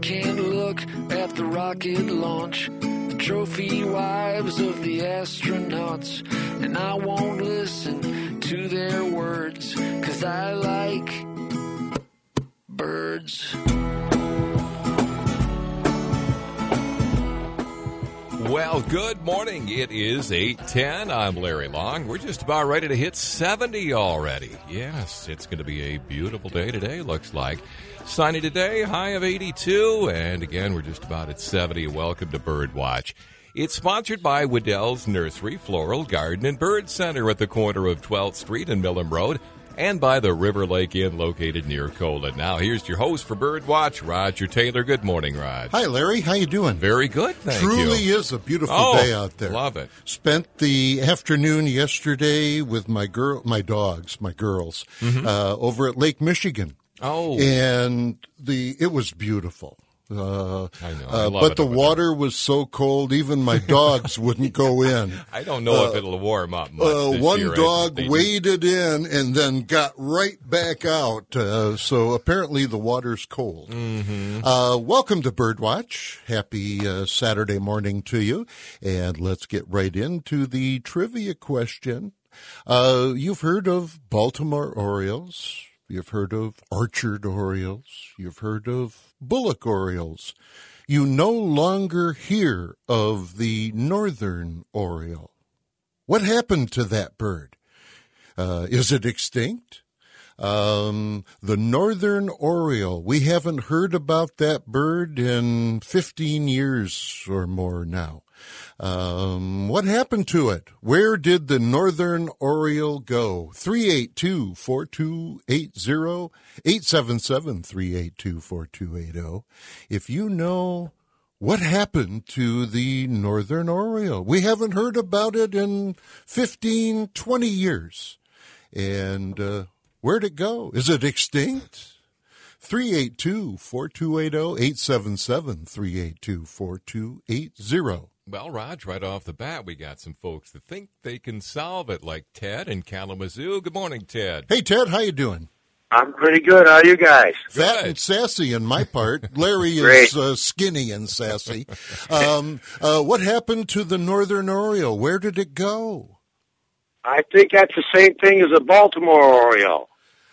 can't look at the rocket launch, the trophy wives of the astronauts, and I won't listen to their words, 'cause I like birds. Well, good morning. It is 8:10. I'm Larry Long. We're just about ready to hit 70 already. Yes, it's going to be a beautiful day today, looks like. Sunny today, high of 82. And again, we're just about at 70. Welcome to Birdwatch. It's sponsored by Waddell's Nursery, Floral, Garden, and Bird Center at the corner of 12th Street and Millam Road, and by the River Lake Inn located near Colon. Now, here's your host for Birdwatch, Roger Taylor. Good morning, Raj. Hi, Larry. How you doing? Very good, thank you. Truly is a beautiful day out there. Love it. Spent the afternoon yesterday with my girls, over at Lake Michigan. Oh. And it was beautiful. I know. I love but it the over water was so cold, even my dogs wouldn't go in. I don't know if it'll warm up much this one year. dog waded in and then got right back out. So apparently the water's cold. Mm-hmm. Welcome to Birdwatch. Happy Saturday morning to you. And let's get right into the trivia question. You've heard of Baltimore Orioles. You've heard of Orchard Orioles. You've heard of Bullock Orioles. You no longer hear of the Northern Oriole. What happened to that bird? Is it extinct? The Northern Oriole, we haven't heard about that bird in 15 years or more now. What happened to it? Where did the Northern Oriole go? 382-4280, 877-382-4280. If you know what happened to the Northern Oriole, we haven't heard about it in 15, 20 years. And where'd it go? Is it extinct? 382-4280, 877-382-4280. Well, Raj, right off the bat, we got some folks that think they can solve it, like Ted in Kalamazoo. Good morning, Ted. Hey, Ted, how you doing? I'm pretty good. How are you guys? Fat and sassy in my part. Larry is skinny and sassy. What happened to the Northern Oriole? Where did it go? I think that's the same thing as a Baltimore Oriole.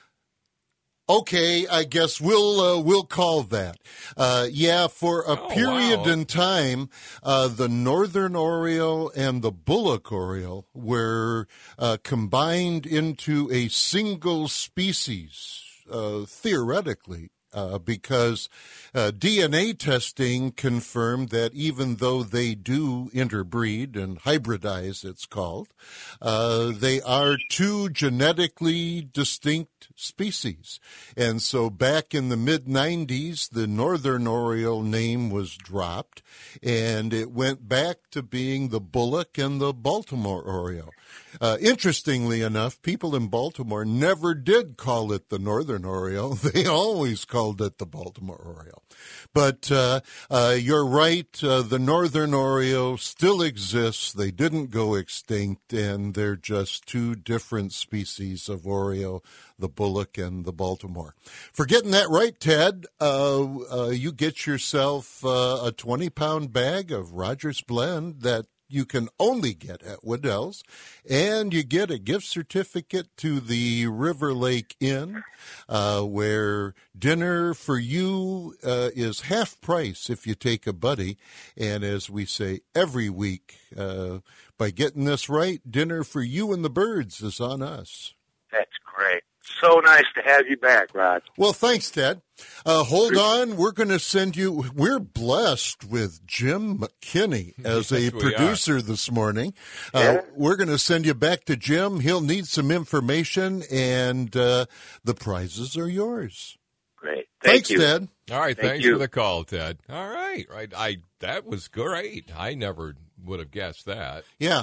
Okay, I guess we'll call that. For a period in time, the Northern Oriole and the Bullock Oriole were combined into a single species, theoretically. Because DNA testing confirmed that even though they do interbreed and hybridize, it's called, they are two genetically distinct species. And so back in the mid-90s, the Northern Oriole name was dropped, and it went back to being the Bullock and the Baltimore Oriole. Interestingly enough, people in Baltimore never did call it the Northern Oriole. They always called it the Baltimore Oriole. But you're right, the Northern Oriole still exists. They didn't go extinct, and they're just two different species of Oriole, the Bullock and the Baltimore. For getting that right, Ted, you get yourself a 20-pound bag of Rogers Blend that you can only get at Waddell's, and you get a gift certificate to the River Lake Inn, where dinner for you is half price if you take a buddy. And as we say every week, by getting this right, dinner for you and the birds is on us. That's great. So nice to have you back, Rod. Well, thanks, Ted. Hold on. We're going to send you. We're blessed with Jim McKinney as a producer this morning. We're going to send you back to Jim. He'll need some information, and the prizes are yours. Great. Thanks, Ted. All right. Thanks for the call, Ted. All right. That was great. I never would have guessed that. Yeah.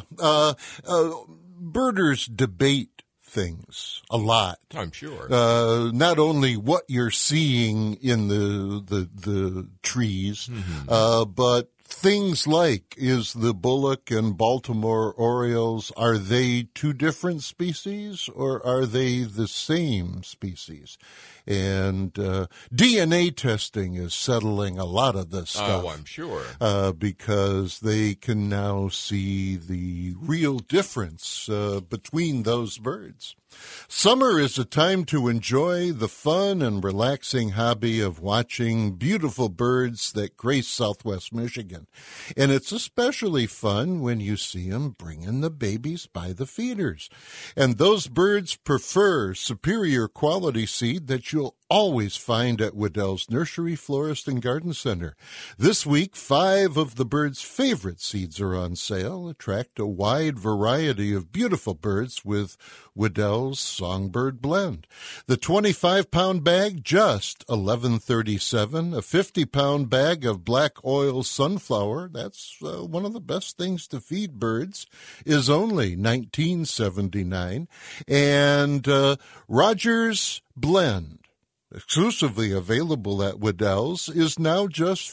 Birders debate things a lot. I'm sure. Not only what you're seeing in the trees, but things like, is the Bullock and Baltimore Orioles, are they two different species or are they the same species? And DNA testing is settling a lot of this stuff. Oh, I'm sure. Because they can now see the real difference between those birds. Summer is a time to enjoy the fun and relaxing hobby of watching beautiful birds that grace Southwest Michigan. And it's especially fun when you see them bringing the babies by the feeders. And those birds prefer superior quality seed that you'll always find at Waddell's Nursery, Florist, and Garden Center. This week, 5 of the birds' favorite seeds are on sale. Attract a wide variety of beautiful birds with Waddell's Songbird Blend. The 25-pound bag, just $11.37. A 50-pound bag of black oil sunflower, that's one of the best things to feed birds, is only $19.79. And Rogers Blend, exclusively available at Waddell's, is now just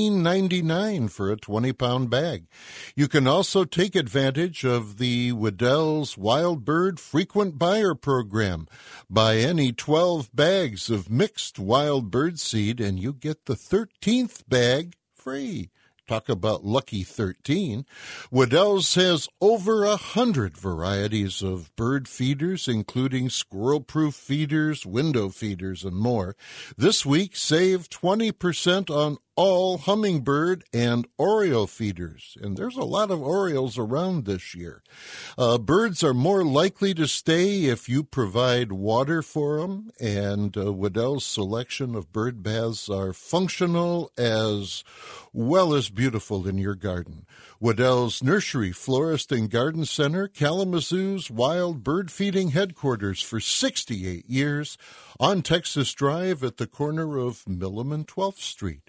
$15.99 for a 20-pound bag. You can also take advantage of the Waddell's Wild Bird Frequent Buyer Program. Buy any 12 bags of mixed wild bird seed and you get the 13th bag free. Talk about lucky 13. Waddell's has over 100 varieties of bird feeders, including squirrel-proof feeders, window feeders, and more. This week, save 20% on all hummingbird and oriole feeders. And there's a lot of orioles around this year. Birds are more likely to stay if you provide water for them, and Waddell's selection of bird baths are functional as well as beautiful in your garden. Waddell's Nursery, Florist, and Garden Center, Kalamazoo's wild bird feeding headquarters for 68 years on Texas Drive at the corner of Millam and 12th Street.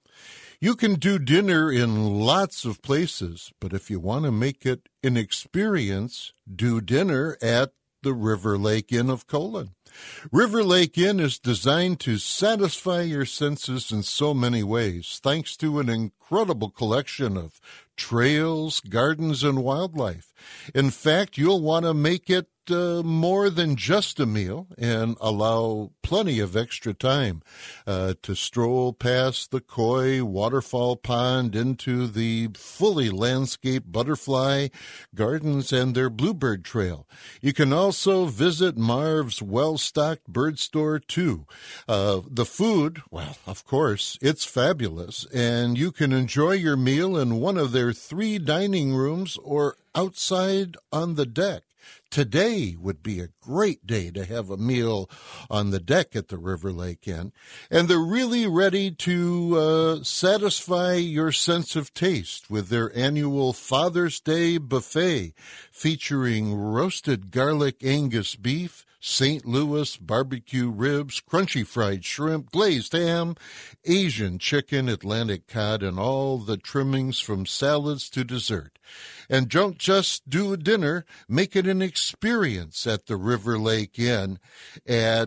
You can do dinner in lots of places, but if you want to make it an experience, do dinner at the River Lake Inn of Colon. River Lake Inn is designed to satisfy your senses in so many ways, thanks to an incredible collection of trails, gardens, and wildlife. In fact, you'll want to make it more than just a meal and allow plenty of extra time to stroll past the koi waterfall pond into the fully landscaped butterfly gardens and their bluebird trail. You can also visit Marv's well-stocked bird store, too. The food, well, of course, it's fabulous, and you can enjoy your meal in one of their 3 dining rooms or outside on the deck. Today would be a great day to have a meal on the deck at the River Lake Inn. And they're really ready to satisfy your sense of taste with their annual Father's Day buffet featuring roasted garlic Angus beef, St. Louis barbecue ribs, crunchy fried shrimp, glazed ham, Asian chicken, Atlantic cod, and all the trimmings from salads to dessert. And don't just do a dinner, make it an experience at the River Lake Inn at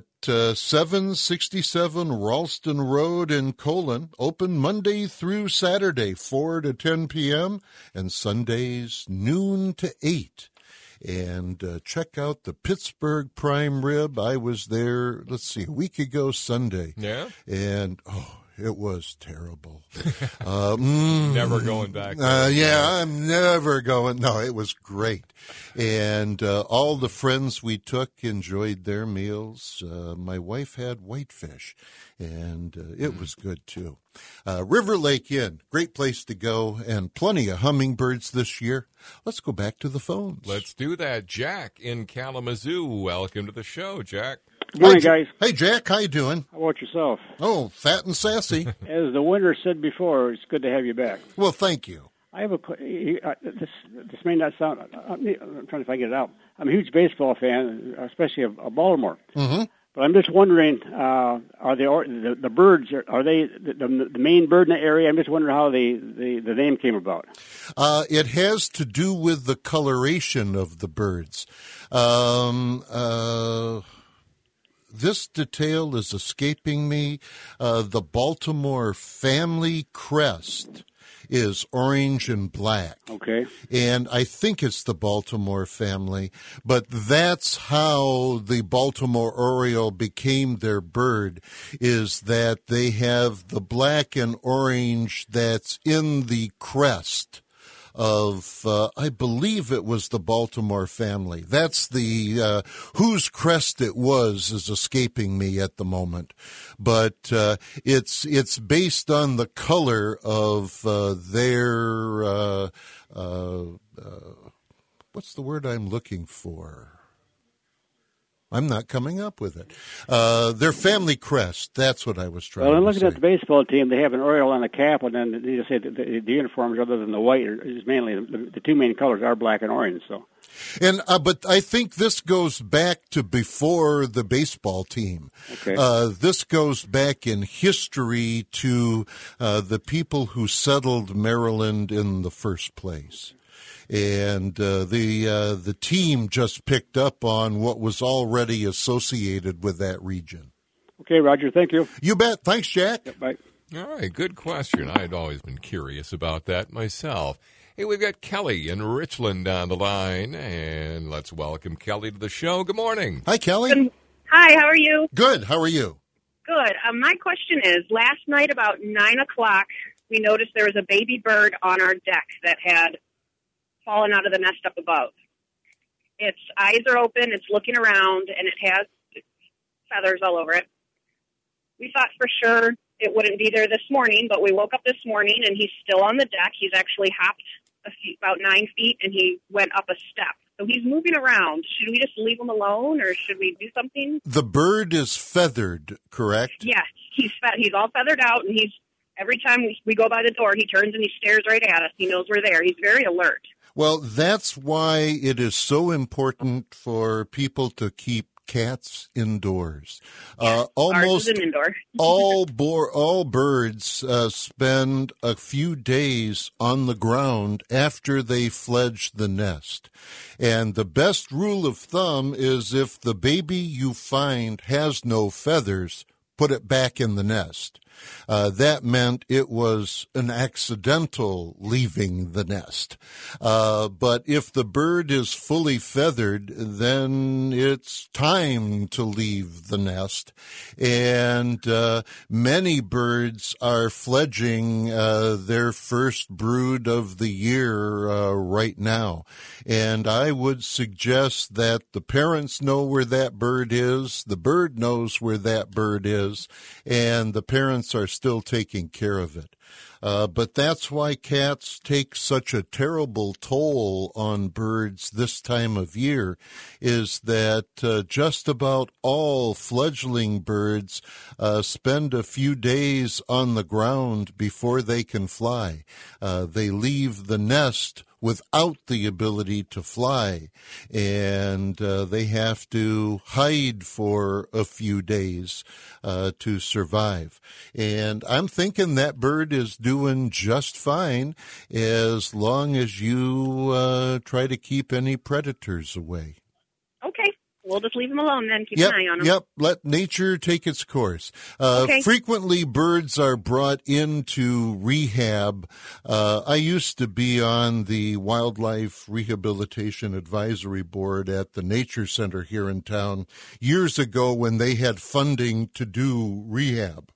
767 Ralston Road in Colon, open Monday through Saturday, 4 to 10 p.m., and Sundays, noon to 8. And check out the Pittsburgh Prime Rib. I was there, a week ago Sunday. Yeah? And, it was terrible. Never going back there. Yeah, I'm never going. No, it was great. And all the friends we took enjoyed their meals. My wife had whitefish, and it was good, too. River Lake Inn, great place to go, and plenty of hummingbirds this year. Let's go back to the phones. Let's do that. Jack in Kalamazoo. Welcome to the show, Jack. Good morning, guys. Hey, Jack, how you doing? How about yourself? Oh, fat and sassy. As the winner said before, it's good to have you back. Well, thank you. I have this may not sound. I'm trying to figure it out. I'm a huge baseball fan, especially of Baltimore. Mm-hmm. But I'm just wondering, are the birds? Are they the main bird in the area? I'm just wondering how the name came about. It has to do with the coloration of the birds. This detail is escaping me. The Baltimore family crest is orange and black. Okay. And I think it's the Baltimore family, but that's how the Baltimore Oriole became their bird, is that they have the black and orange that's in the crest of, I believe it was the Baltimore family. That's the, whose crest it was is escaping me at the moment. But, it's based on the color of, their, what's the word I'm looking for? I'm not coming up with it. Their family crest. That's what I was trying to say. Well, I'm looking at the baseball team. They have an Oriole on the cap, and then they just say that the uniforms, other than the white, is mainly the two main colors are black and orange. So, and but I think this goes back to before the baseball team. Okay. This goes back in history to the people who settled Maryland in the first place. And the team just picked up on what was already associated with that region. Okay, Roger, thank you. You bet. Thanks, Jack. Yep, bye. All right, good question. I'd always been curious about that myself. Hey, we've got Kelly in Richland on the line, and let's welcome Kelly to the show. Good morning. Hi, Kelly. Hi, how are you? Good. How are you? Good. My question is, last night about 9 o'clock, we noticed there was a baby bird on our deck that had fallen out of the nest up above. Its eyes are open, it's looking around, and it has feathers all over it. We thought for sure it wouldn't be there this morning, but we woke up this morning and he's still on the deck. He's actually hopped about 9 feet, and he went up a step. So he's moving around. Should we just leave him alone, or should we do something? The bird is feathered, correct? Yes, he's all feathered out, and every time we go by the door, he turns and he stares right at us. He knows we're there. He's very alert. Well, that's why it is so important for people to keep cats indoors. Almost ours is an indoor. all birds spend a few days on the ground after they fledge the nest. And the best rule of thumb is if the baby you find has no feathers, put it back in the nest. That meant it was an accidental leaving the nest. But if the bird is fully feathered, then it's time to leave the nest. And many birds are fledging their first brood of the year right now. And I would suggest that the parents know where that bird is, the bird knows where that bird is, and the parents are still taking care of it. But that's why cats take such a terrible toll on birds this time of year, is that just about all fledgling birds spend a few days on the ground before they can fly. They leave the nest without the ability to fly, and they have to hide for a few days to survive. And I'm thinking that bird is doing just fine as long as you try to keep any predators away. Okay. We'll just leave him alone then. Keep an eye on him. Yep, let nature take its course. Okay. Frequently, birds are brought into rehab. I used to be on the Wildlife Rehabilitation Advisory Board at the Nature Center here in town years ago when they had funding to do rehab.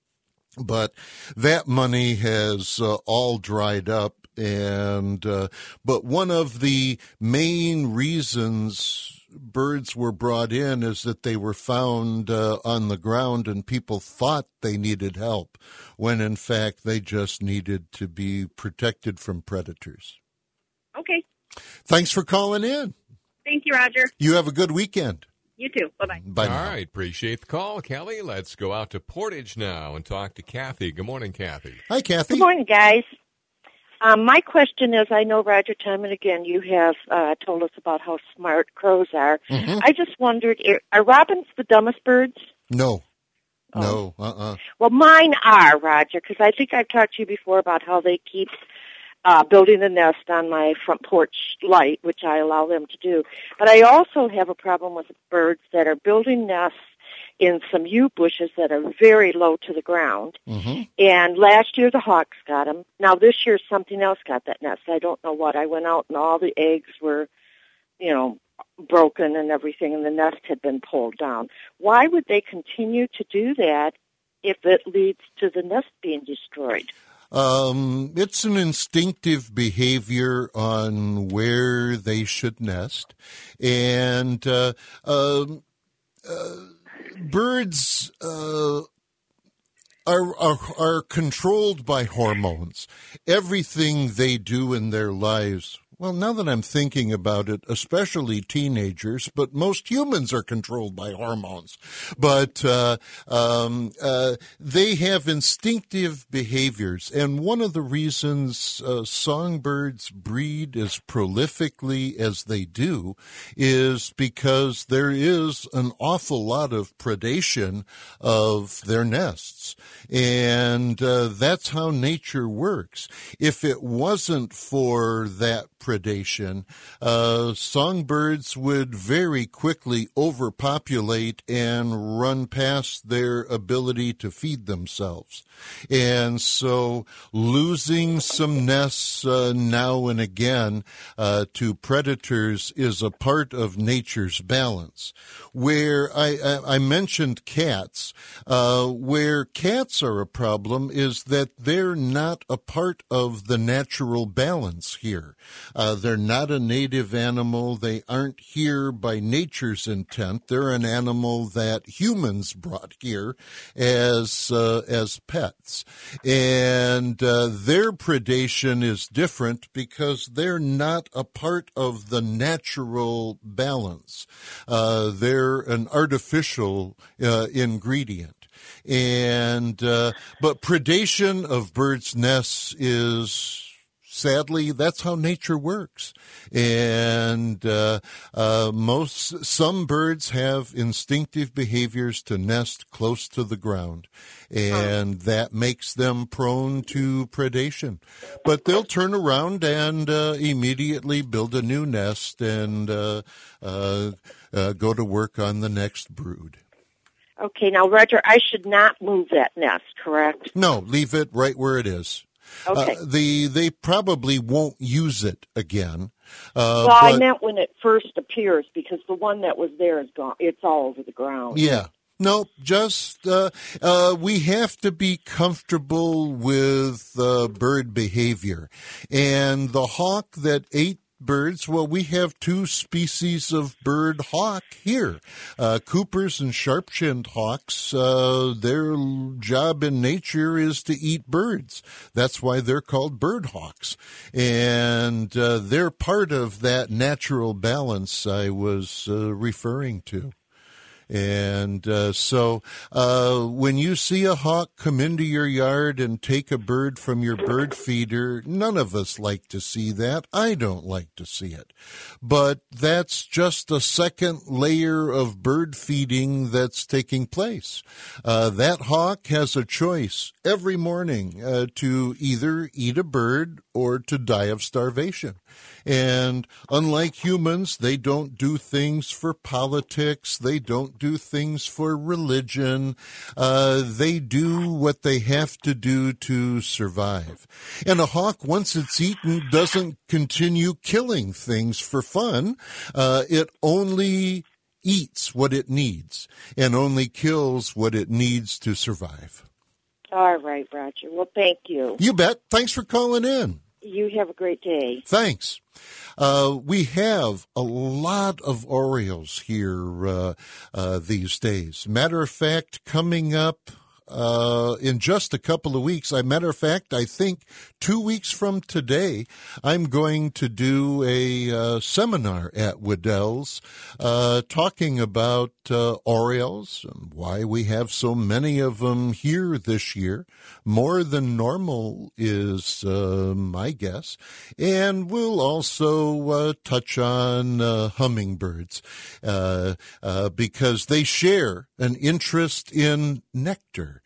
But that money has all dried up. And but one of the main reasons birds were brought in is that they were found on the ground and people thought they needed help, when in fact they just needed to be protected from predators. Okay. Thanks for calling in. Thank you, Roger. You have a good weekend. You too. Bye-bye. Bye now. All right, appreciate the call, Kelly. Let's go out to Portage now and talk to Kathy. Good morning, Kathy. Hi, Kathy. Good morning, guys. My question is, I know, Roger, time and again, you have told us about how smart crows are. Mm-hmm. I just wondered, are robins the dumbest birds? No. Oh. No. Well, mine are, Roger, because I think I've talked to you before about how they keep building the nest on my front porch light, which I allow them to do. But I also have a problem with birds that are building nests in some yew bushes that are very low to the ground. Mm-hmm. And last year the hawks got them. Now this year something else got that nest. I don't know what. I went out and all the eggs were, broken and everything, and the nest had been pulled down. Why would they continue to do that if it leads to the nest being destroyed? It's an instinctive behavior on where they should nest, and birds are controlled by hormones. Everything they do in their lives. Well, now that I'm thinking about it, especially teenagers, but most humans are controlled by hormones. But they have instinctive behaviors, and one of the reasons songbirds breed as prolifically as they do is because there is an awful lot of predation of their nests, and that's how nature works. If it wasn't for that predation, songbirds would very quickly overpopulate and run past their ability to feed themselves. And so losing some nests now and again to predators is a part of nature's balance. Where I mentioned cats, where cats are a problem is that they're not a part of the natural balance here. They're not a native animal. They aren't here by nature's intent. They're an animal that humans brought here as pets. And their predation is different because they're not a part of the natural balance. They're an artificial ingredient. And but predation of birds' nests is, sadly, that's how nature works. And some birds have instinctive behaviors to nest close to the ground, and that makes them prone to predation. But they'll turn around and immediately build a new nest and go to work on the next brood. Okay, now, Roger, I should not move that nest, correct? No, leave it right where it is. Okay. They probably won't use it again. I meant when it first appears, because the one that was there is gone. It's all over the ground. Yeah. No, just we have to be comfortable with bird behavior. And the hawk that ate birds, well, we have two species of bird hawk here. Coopers and sharp-chinned hawks, their job in nature is to eat birds. That's why they're called bird hawks. And they're part of that natural balance I was referring to. And so when you see a hawk come into your yard and take a bird from your bird feeder, none of us like to see that. I don't like to see it. But that's just a second layer of bird feeding that's taking place. That hawk has a choice every morning to either eat a bird or to die of starvation. And unlike humans, they don't do things for politics. They don't do things for religion. They do what they have to do to survive. And a hawk, once it's eaten, doesn't continue killing things for fun. It only eats what it needs and only kills what it needs to survive. All right, Roger. Well, thank you. You bet. Thanks for calling in. You have a great day. Thanks. We have a lot of Orioles here these days. Matter of fact, coming up in just a couple of weeks, matter of fact, I think 2 weeks from today, I'm going to do a seminar at Waddell's talking about Orioles and why we have so many of them here this year, more than normal is my guess. And we'll also touch on hummingbirds because they share an interest in nectar.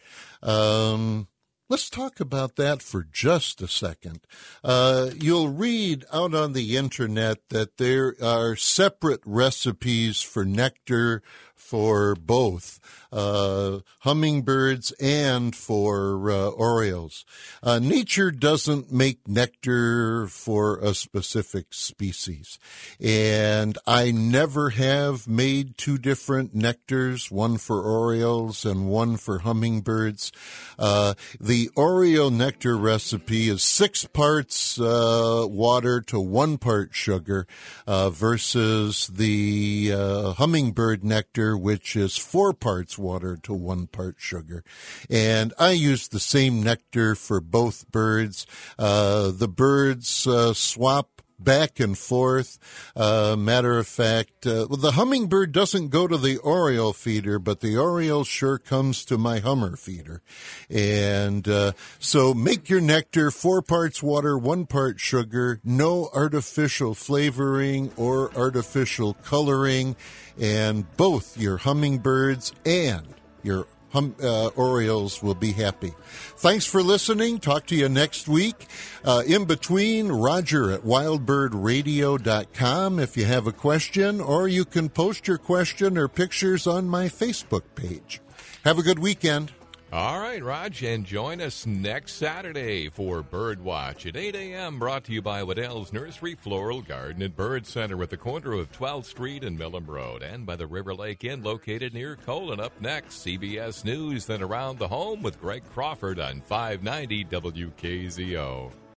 Let's talk about that for just a second. You'll read out on the internet that there are separate recipes for nectar for both hummingbirds and for orioles. Nature doesn't make nectar for a specific species, and I never have made two different nectars, one for orioles and one for hummingbirds. The Oriole nectar recipe is 6 parts water to 1 part sugar versus the hummingbird nectar, which is 4 parts water to 1 part sugar. And I use the same nectar for both birds. The birds swap back and forth. Matter of fact, the hummingbird doesn't go to the oriole feeder, but the oriole sure comes to my hummer feeder. And so make your nectar 4 parts water, 1 part sugar, no artificial flavoring or artificial coloring, and both your hummingbirds and your Orioles will be happy. Thanks for listening. Talk to you next week. In between, Roger at wildbirdradio.com if you have a question, or you can post your question or pictures on my Facebook page. Have a good weekend. All right, Raj, and join us next Saturday for Bird Watch at 8 a.m., brought to you by Waddell's Nursery, Floral Garden, and Bird Center at the corner of 12th Street and Millam Road, and by the River Lake Inn located near Colon. Up next, CBS News, then Around the Home with Greg Crawford on 590 WKZO.